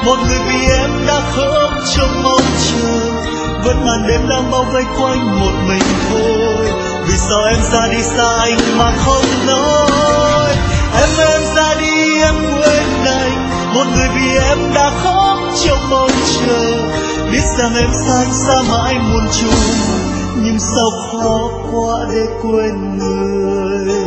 một người vì em đã khóc trong mong chờ. Vẫn màn đêm đang bao vây quanh một mình thôi. Vì sao em ra đi xa anh mà không nói? Em ra đi em quên anh, một người vì em đã khóc trong mong chờ. Biết rằng em xa anh xa mãi muôn trùng, nhưng sao khó quá để quên người.